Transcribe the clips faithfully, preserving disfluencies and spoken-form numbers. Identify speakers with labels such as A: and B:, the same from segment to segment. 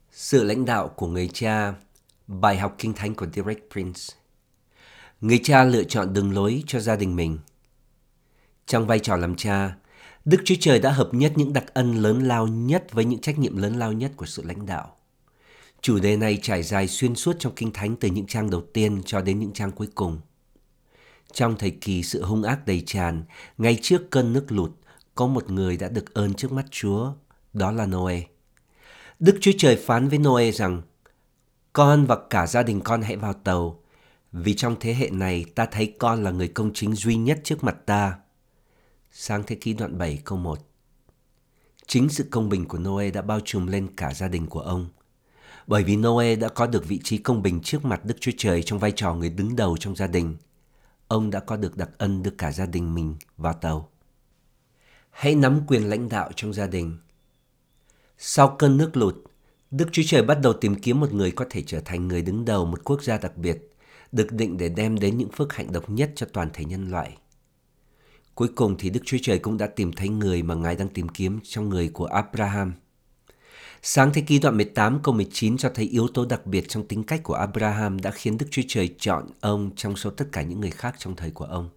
A: Sự lãnh đạo của người cha, bài học kinh thánh của Derek Prince. Người cha lựa chọn đường lối cho gia đình mình. Trong vai trò làm cha, Đức Chúa Trời đã hợp nhất những đặc ân lớn lao nhất với những trách nhiệm lớn lao nhất của sự lãnh đạo. Chủ đề này trải dài xuyên suốt trong Kinh Thánh từ những trang đầu tiên cho đến những trang cuối cùng. Trong thời kỳ sự hung ác đầy tràn, ngay trước cơn nước lụt, có một người đã được ơn trước mắt Chúa, đó là Noe. Đức Chúa Trời phán với Noe rằng, con và cả gia đình con hãy vào tàu, vì trong thế hệ này ta thấy con là người công chính duy nhất trước mặt ta. Sáng thế ký đoạn bảy câu một. Chính sự công bình của Noe đã bao trùm lên cả gia đình của ông. Bởi vì Noe đã có được vị trí công bình trước mặt Đức Chúa Trời trong vai trò người đứng đầu trong gia đình, ông đã có được đặc ân đưa cả gia đình mình vào tàu. Hãy nắm quyền lãnh đạo trong gia đình. Sau cơn nước lụt, Đức Chúa Trời bắt đầu tìm kiếm một người có thể trở thành người đứng đầu một quốc gia đặc biệt, được định để đem đến những phước hạnh độc nhất cho toàn thể nhân loại. Cuối cùng thì Đức Chúa Trời cũng đã tìm thấy người mà Ngài đang tìm kiếm trong người của Abraham. Sáng thế ký đoạn mười tám câu mười chín cho thấy yếu tố đặc biệt trong tính cách của Abraham đã khiến Đức Chúa Trời chọn ông trong số tất cả những người khác trong thời của ông.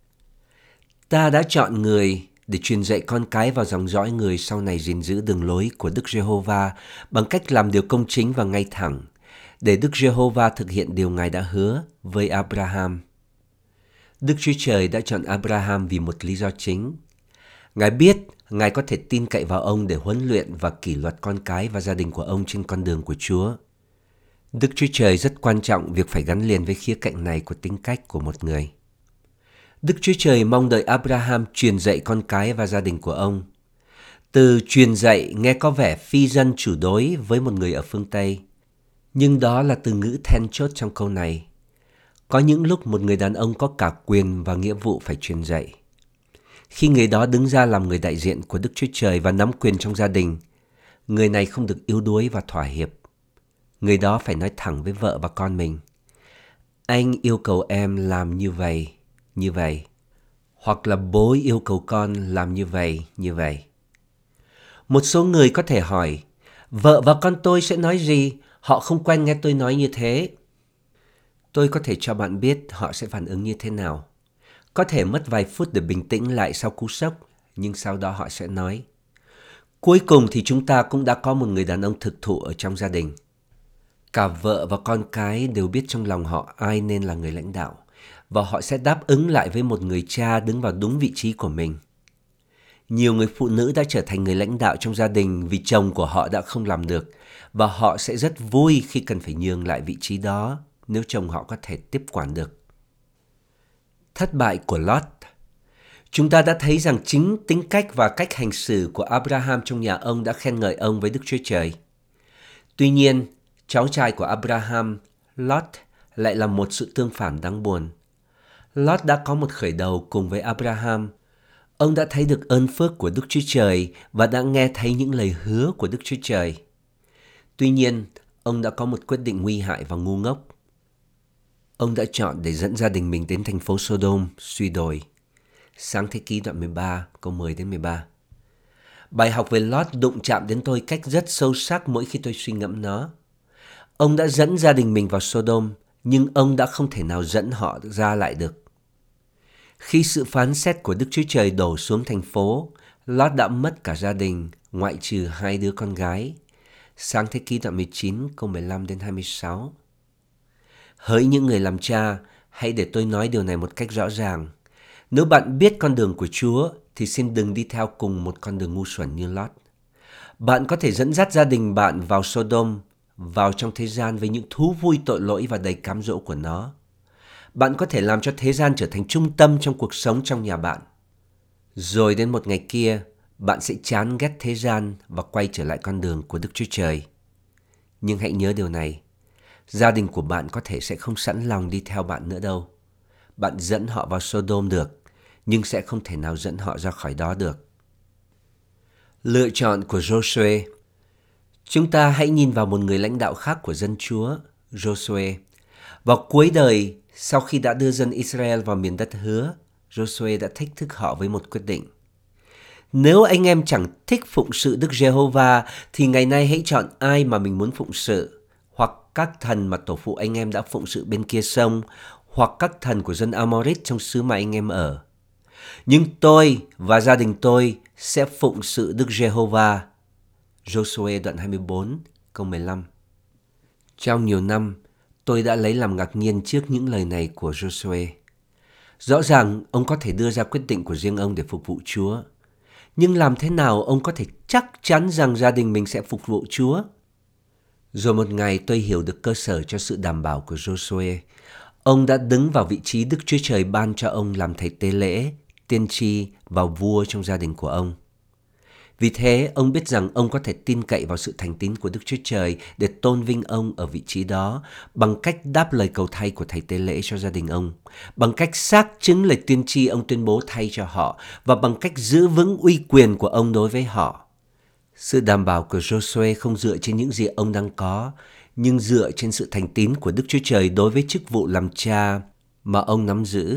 A: Ta đã chọn người để truyền dạy con cái vào dòng dõi người sau này gìn giữ đường lối của Đức Giê-hô-va bằng cách làm điều công chính và ngay thẳng, để Đức Giê-hô-va thực hiện điều Ngài đã hứa với Abraham. Đức Chúa Trời đã chọn Abraham vì một lý do chính. Ngài biết Ngài có thể tin cậy vào ông để huấn luyện và kỷ luật con cái và gia đình của ông trên con đường của Chúa. Đức Chúa Trời rất quan trọng việc phải gắn liền với khía cạnh này của tính cách của một người. Đức Chúa Trời mong đợi Abraham truyền dạy con cái và gia đình của ông. Từ truyền dạy nghe có vẻ phi dân chủ đối với một người ở phương Tây, nhưng đó là từ ngữ then chốt trong câu này. Có những lúc một người đàn ông có cả quyền và nghĩa vụ phải truyền dạy. Khi người đó đứng ra làm người đại diện của Đức Chúa Trời và nắm quyền trong gia đình, người này không được yếu đuối và thỏa hiệp. Người đó phải nói thẳng với vợ và con mình. Anh yêu cầu em làm như vậy, như vậy. Hoặc là bố yêu cầu con làm như vậy, như vậy. Một số người có thể hỏi, vợ và con tôi sẽ nói gì? Họ không quen nghe tôi nói như thế. Tôi có thể cho bạn biết họ sẽ phản ứng như thế nào. Có thể mất vài phút để bình tĩnh lại sau cú sốc, nhưng sau đó họ sẽ nói. Cuối cùng thì chúng ta cũng đã có một người đàn ông thực thụ ở trong gia đình. Cả vợ và con cái đều biết trong lòng họ ai nên là người lãnh đạo, và họ sẽ đáp ứng lại với một người cha đứng vào đúng vị trí của mình. Nhiều người phụ nữ đã trở thành người lãnh đạo trong gia đình vì chồng của họ đã không làm được, và họ sẽ rất vui khi cần phải nhường lại vị trí đó nếu chồng họ có thể tiếp quản được. Thất bại của Lot. Chúng ta đã thấy rằng chính tính cách và cách hành xử của Abraham trong nhà ông đã khen ngợi ông với Đức Chúa Trời. Tuy nhiên, cháu trai của Abraham, Lot, lại là một sự tương phản đáng buồn. Lot đã có một khởi đầu cùng với Abraham. Ông đã thấy được ơn phước của Đức Chúa Trời và đã nghe thấy những lời hứa của Đức Chúa Trời. Tuy nhiên, ông đã có một quyết định nguy hại và ngu ngốc. Ông đã chọn để dẫn gia đình mình đến thành phố Sodom, suy đồi. Sáng thế ký đoạn mười ba, câu mười đến mười ba. Bài học về Lot đụng chạm đến tôi cách rất sâu sắc mỗi khi tôi suy ngẫm nó. Ông đã dẫn gia đình mình vào Sodom, nhưng ông đã không thể nào dẫn họ ra lại được. Khi sự phán xét của Đức Chúa Trời đổ xuống thành phố, Lot đã mất cả gia đình, ngoại trừ hai đứa con gái. Sáng thế ký đoạn mười chín, câu mười lăm đến hai mươi sáu. Hỡi những người làm cha, hãy để tôi nói điều này một cách rõ ràng. Nếu bạn biết con đường của Chúa, thì xin đừng đi theo cùng một con đường ngu xuẩn như Lot. Bạn có thể dẫn dắt gia đình bạn vào Sodom, vào trong thế gian với những thú vui tội lỗi và đầy cám dỗ của nó. Bạn có thể làm cho thế gian trở thành trung tâm trong cuộc sống trong nhà bạn. Rồi đến một ngày kia, bạn sẽ chán ghét thế gian và quay trở lại con đường của Đức Chúa Trời. Nhưng hãy nhớ điều này, gia đình của bạn có thể sẽ không sẵn lòng đi theo bạn nữa đâu. Bạn dẫn họ vào Sodom được, nhưng sẽ không thể nào dẫn họ ra khỏi đó được. Lựa chọn của Joshua. Chúng ta hãy nhìn vào một người lãnh đạo khác của dân Chúa, Joshua. Vào cuối đời, sau khi đã đưa dân Israel vào miền đất hứa, Joshua đã thách thức họ với một quyết định. Nếu anh em chẳng thích phụng sự Đức Giê-hô-va thì ngày nay hãy chọn ai mà mình muốn phụng sự, hoặc các thần mà tổ phụ anh em đã phụng sự bên kia sông, hoặc các thần của dân Amorit trong xứ mà anh em ở. Nhưng tôi và gia đình tôi sẽ phụng sự Đức Giê-hô-va. Giô-suê đoạn hai mươi bốn câu mười lăm. Trong nhiều năm, tôi đã lấy làm ngạc nhiên trước những lời này của Giô-suê. Rõ ràng ông có thể đưa ra quyết định của riêng ông để phục vụ Chúa. Nhưng làm thế nào ông có thể chắc chắn rằng gia đình mình sẽ phục vụ Chúa? Rồi một ngày tôi hiểu được cơ sở cho sự đảm bảo của Giô-suê. Ông đã đứng vào vị trí Đức Chúa Trời ban cho ông làm thầy tế lễ, tiên tri và vua trong gia đình của ông. Vì thế, ông biết rằng ông có thể tin cậy vào sự thành tín của Đức Chúa Trời để tôn vinh ông ở vị trí đó bằng cách đáp lời cầu thay của thầy tế lễ cho gia đình ông, bằng cách xác chứng lời tiên tri ông tuyên bố thay cho họ và bằng cách giữ vững uy quyền của ông đối với họ. Sự đảm bảo của Giô-suê không dựa trên những gì ông đang có, nhưng dựa trên sự thành tín của Đức Chúa Trời đối với chức vụ làm cha mà ông nắm giữ.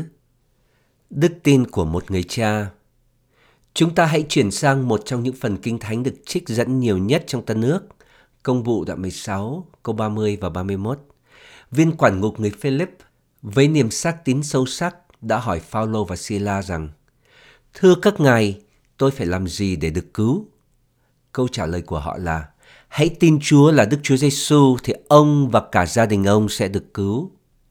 A: Đức tin của một người cha. Chúng ta hãy chuyển sang một trong những phần Kinh Thánh được trích dẫn nhiều nhất trong Tân Ước, Công vụ đoạn mười sáu, câu ba mươi và ba mươi mốt. Viên quản ngục người Philip với niềm xác tín sâu sắc đã hỏi Phao-lô và Si-la rằng: Thưa các ngài, tôi phải làm gì để được cứu? Câu trả lời của họ là: Hãy tin Chúa là Đức Chúa Giêsu thì ông và cả gia đình ông sẽ được cứu.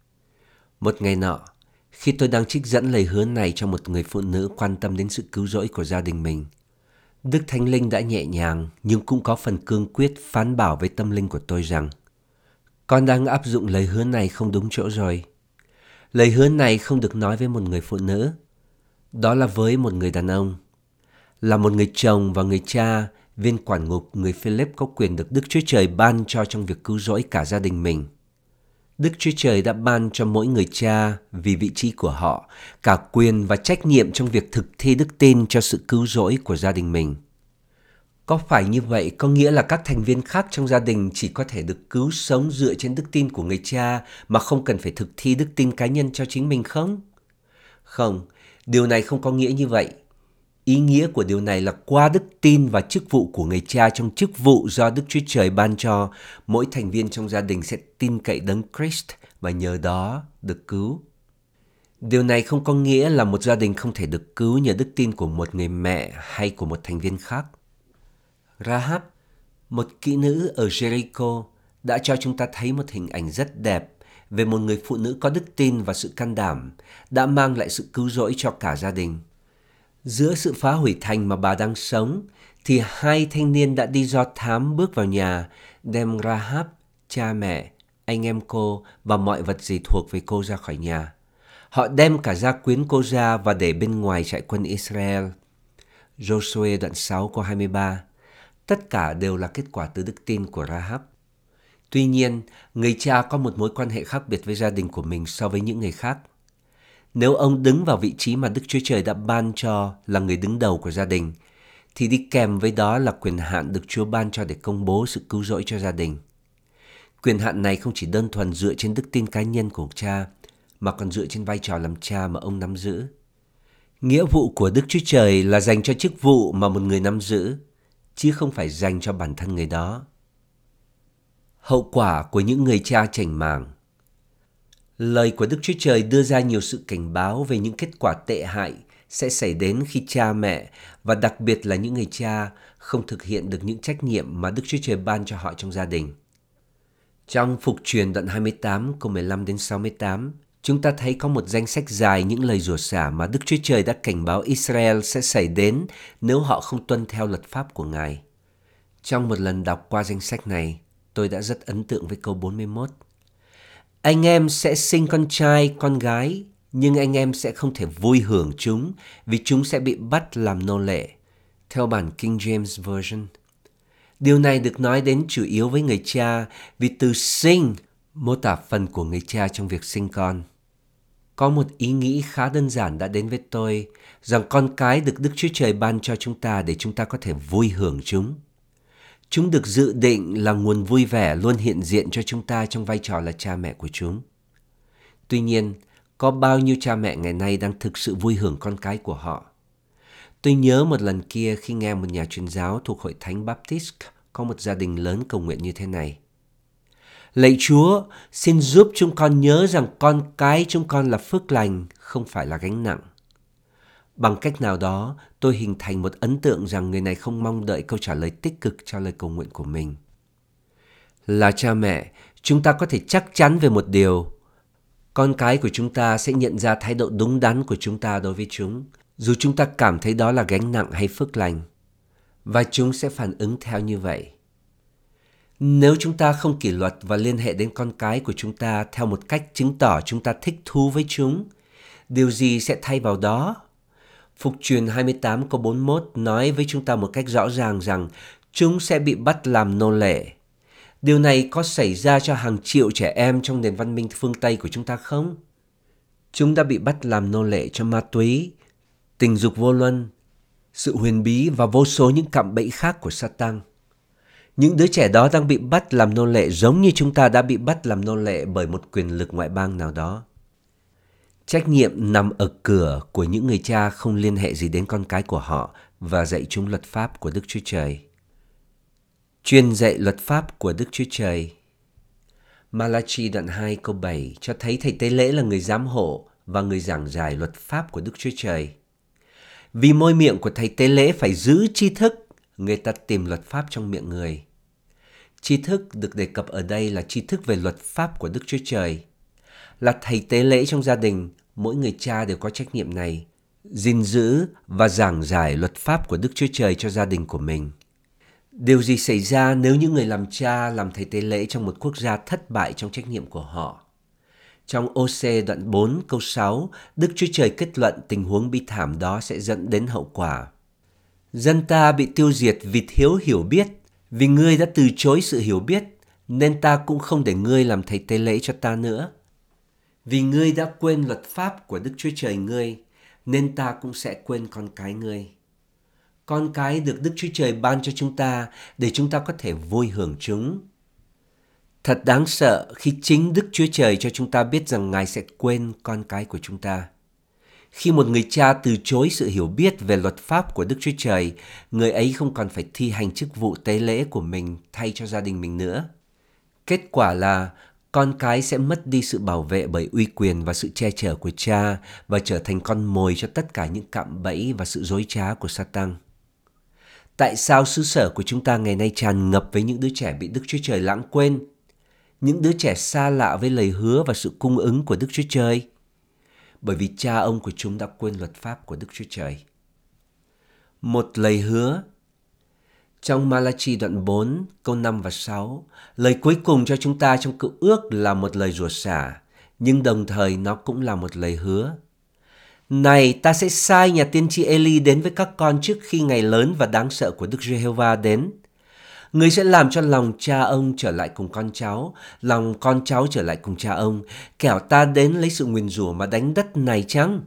A: Một ngày nọ, khi tôi đang trích dẫn lời hứa này cho một người phụ nữ quan tâm đến sự cứu rỗi của gia đình mình, Đức Thánh Linh đã nhẹ nhàng nhưng cũng có phần cương quyết phán bảo với tâm linh của tôi rằng: Con đang áp dụng lời hứa này không đúng chỗ rồi. Lời hứa này không được nói với một người phụ nữ, đó là với một người đàn ông. Là một người chồng và người cha, viên quản ngục người Philip có quyền được Đức Chúa Trời ban cho trong việc cứu rỗi cả gia đình mình. Đức Chúa Trời đã ban cho mỗi người cha vì vị trí của họ cả quyền và trách nhiệm trong việc thực thi đức tin cho sự cứu rỗi của gia đình mình. Có phải như vậy có nghĩa là các thành viên khác trong gia đình chỉ có thể được cứu sống dựa trên đức tin của người cha mà không cần phải thực thi đức tin cá nhân cho chính mình không? Không, điều này không có nghĩa như vậy. Ý nghĩa của điều này là qua đức tin và chức vụ của người cha trong chức vụ do Đức Chúa Trời ban cho, mỗi thành viên trong gia đình sẽ tin cậy Đấng Christ và nhờ đó được cứu. Điều này không có nghĩa là một gia đình không thể được cứu nhờ đức tin của một người mẹ hay của một thành viên khác. Rahab, một kỹ nữ ở Jericho, đã cho chúng ta thấy một hình ảnh rất đẹp về một người phụ nữ có đức tin và sự can đảm, đã mang lại sự cứu rỗi cho cả gia đình. Giữa sự phá hủy thành mà bà đang sống, thì hai thanh niên đã đi do thám bước vào nhà, đem Rahab, cha mẹ, anh em cô và mọi vật gì thuộc về cô ra khỏi nhà. Họ đem cả gia quyến cô ra và để bên ngoài trại quân Israel. Giô-suê đoạn sáu câu hai mươi ba. Tất cả đều là kết quả từ đức tin của Rahab. Tuy nhiên, người cha có một mối quan hệ khác biệt với gia đình của mình so với những người khác. Nếu ông đứng vào vị trí mà Đức Chúa Trời đã ban cho là người đứng đầu của gia đình, thì đi kèm với đó là quyền hạn được Chúa ban cho để công bố sự cứu rỗi cho gia đình. Quyền hạn này không chỉ đơn thuần dựa trên đức tin cá nhân của cha, mà còn dựa trên vai trò làm cha mà ông nắm giữ. Nghĩa vụ của Đức Chúa Trời là dành cho chức vụ mà một người nắm giữ, chứ không phải dành cho bản thân người đó. Hậu quả của những người cha chảnh mảng. Lời của Đức Chúa Trời đưa ra nhiều sự cảnh báo về những kết quả tệ hại sẽ xảy đến khi cha mẹ, và đặc biệt là những người cha, không thực hiện được những trách nhiệm mà Đức Chúa Trời ban cho họ trong gia đình. Trong Phục Truyền đoạn hai mươi tám câu mười lăm đến sáu mươi tám, chúng ta thấy có một danh sách dài những lời rủa xả mà Đức Chúa Trời đã cảnh báo Israel sẽ xảy đến nếu họ không tuân theo luật pháp của Ngài. Trong một lần đọc qua danh sách này, tôi đã rất ấn tượng với câu bốn mươi mốt. Anh em sẽ sinh con trai, con gái, nhưng anh em sẽ không thể vui hưởng chúng vì chúng sẽ bị bắt làm nô lệ. Theo bản King James Version. Điều này được nói đến chủ yếu với người cha vì từ sinh mô tả phần của người cha trong việc sinh con. Có một ý nghĩ khá đơn giản đã đến với tôi rằng con cái được Đức Chúa Trời ban cho chúng ta để chúng ta có thể vui hưởng chúng. Chúng được dự định là nguồn vui vẻ luôn hiện diện cho chúng ta trong vai trò là cha mẹ của chúng. Tuy nhiên, có bao nhiêu cha mẹ ngày nay đang thực sự vui hưởng con cái của họ? Tôi nhớ một lần kia khi nghe một nhà truyền giáo thuộc Hội Thánh Baptist có một gia đình lớn cầu nguyện như thế này. Lạy Chúa, xin giúp chúng con nhớ rằng con cái chúng con là phước lành, không phải là gánh nặng. Bằng cách nào đó, tôi hình thành một ấn tượng rằng người này không mong đợi câu trả lời tích cực cho lời cầu nguyện của mình. Là cha mẹ, chúng ta có thể chắc chắn về một điều. Con cái của chúng ta sẽ nhận ra thái độ đúng đắn của chúng ta đối với chúng, dù chúng ta cảm thấy đó là gánh nặng hay phước lành. Và chúng sẽ phản ứng theo như vậy. Nếu chúng ta không kỷ luật và liên hệ đến con cái của chúng ta theo một cách chứng tỏ chúng ta thích thú với chúng, điều gì sẽ thay vào đó? Phục truyền hai mươi tám câu bốn mươi mốt nói với chúng ta một cách rõ ràng rằng chúng sẽ bị bắt làm nô lệ. Điều này có xảy ra cho hàng triệu trẻ em trong nền văn minh phương Tây của chúng ta không? Chúng đã bị bắt làm nô lệ cho ma túy, tình dục vô luân, sự huyền bí và vô số những cạm bẫy khác của Satan. Những đứa trẻ đó đang bị bắt làm nô lệ giống như chúng ta đã bị bắt làm nô lệ bởi một quyền lực ngoại bang nào đó. Trách nhiệm nằm ở cửa của những người cha không liên hệ gì đến con cái của họ và dạy chúng luật pháp của Đức Chúa Trời. Chuyên dạy luật pháp của Đức Chúa Trời. Malachi đoạn hai câu bảy cho thấy thầy tế lễ là người giám hộ và người giảng giải luật pháp của Đức Chúa Trời. Vì môi miệng của thầy tế lễ phải giữ tri thức, người ta tìm luật pháp trong miệng người. Tri thức được đề cập ở đây là tri thức về luật pháp của Đức Chúa Trời. Là thầy tế lễ trong gia đình, mỗi người cha đều có trách nhiệm này, gìn giữ và giảng giải luật pháp của Đức Chúa Trời cho gia đình của mình. Điều gì xảy ra nếu những người làm cha, làm thầy tế lễ trong một quốc gia thất bại trong trách nhiệm của họ? Trong Ô-sê đoạn bốn câu sáu, Đức Chúa Trời kết luận tình huống bi thảm đó sẽ dẫn đến hậu quả. Dân ta bị tiêu diệt vì thiếu hiểu biết, vì ngươi đã từ chối sự hiểu biết, nên ta cũng không để ngươi làm thầy tế lễ cho ta nữa. Vì ngươi đã quên luật pháp của Đức Chúa Trời ngươi, nên ta cũng sẽ quên con cái ngươi. Con cái được Đức Chúa Trời ban cho chúng ta để chúng ta có thể vui hưởng chúng. Thật đáng sợ khi chính Đức Chúa Trời cho chúng ta biết rằng Ngài sẽ quên con cái của chúng ta. Khi một người cha từ chối sự hiểu biết về luật pháp của Đức Chúa Trời, người ấy không còn phải thi hành chức vụ tế lễ của mình thay cho gia đình mình nữa. Kết quả là con cái sẽ mất đi sự bảo vệ bởi uy quyền và sự che chở của cha và trở thành con mồi cho tất cả những cạm bẫy và sự dối trá của Satan. Tại sao xứ sở của chúng ta ngày nay tràn ngập với những đứa trẻ bị Đức Chúa Trời lãng quên? Những đứa trẻ xa lạ với lời hứa và sự cung ứng của Đức Chúa Trời? Bởi vì cha ông của chúng đã quên luật pháp của Đức Chúa Trời. Một lời hứa. Trong Malachi đoạn bốn, câu năm và sáu, lời cuối cùng cho chúng ta trong cựu ước là một lời rủa xả, nhưng đồng thời nó cũng là một lời hứa. Này, ta sẽ sai nhà tiên tri Eli đến với các con trước khi ngày lớn và đáng sợ của Đức Giê-hô-va đến. Người sẽ làm cho lòng cha ông trở lại cùng con cháu, lòng con cháu trở lại cùng cha ông, kẻo ta đến lấy sự nguyền rủa mà đánh đất này chăng?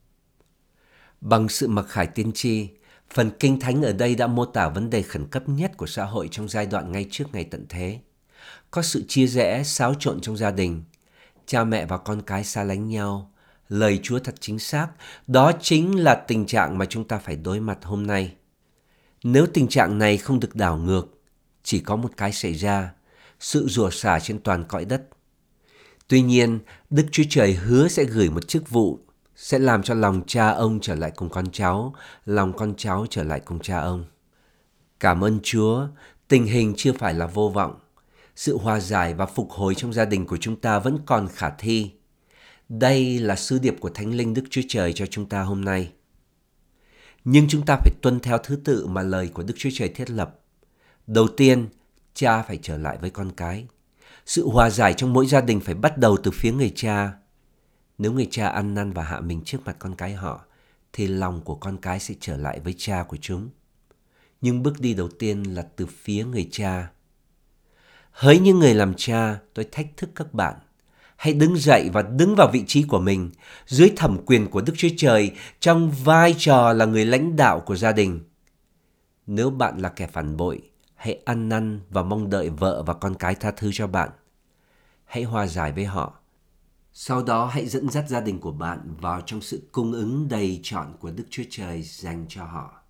A: Bằng sự mặc khải tiên tri, phần Kinh Thánh ở đây đã mô tả vấn đề khẩn cấp nhất của xã hội trong giai đoạn ngay trước ngày tận thế. Có sự chia rẽ, xáo trộn trong gia đình, cha mẹ và con cái xa lánh nhau. Lời Chúa thật chính xác, đó chính là tình trạng mà chúng ta phải đối mặt hôm nay. Nếu tình trạng này không được đảo ngược, chỉ có một cái xảy ra, sự rủa xả trên toàn cõi đất. Tuy nhiên, Đức Chúa Trời hứa sẽ gửi một chức vụ, sẽ làm cho lòng cha ông trở lại cùng con cháu, lòng con cháu trở lại cùng cha ông. Cảm ơn Chúa, tình hình chưa phải là vô vọng. Sự hòa giải và phục hồi trong gia đình của chúng ta vẫn còn khả thi. Đây là sứ điệp của Thánh Linh Đức Chúa Trời cho chúng ta hôm nay. Nhưng chúng ta phải tuân theo thứ tự mà lời của Đức Chúa Trời thiết lập. Đầu tiên, cha phải trở lại với con cái. Sự hòa giải trong mỗi gia đình phải bắt đầu từ phía người cha. Nếu người cha ăn năn và hạ mình trước mặt con cái họ, thì lòng của con cái sẽ trở lại với cha của chúng. Nhưng bước đi đầu tiên là từ phía người cha. Hỡi những người làm cha, tôi thách thức các bạn. Hãy đứng dậy và đứng vào vị trí của mình, dưới thẩm quyền của Đức Chúa Trời, trong vai trò là người lãnh đạo của gia đình. Nếu bạn là kẻ phản bội, hãy ăn năn và mong đợi vợ và con cái tha thứ cho bạn. Hãy hòa giải với họ. Sau đó hãy dẫn dắt gia đình của bạn vào trong sự cung ứng đầy trọn của Đức Chúa Trời dành cho họ.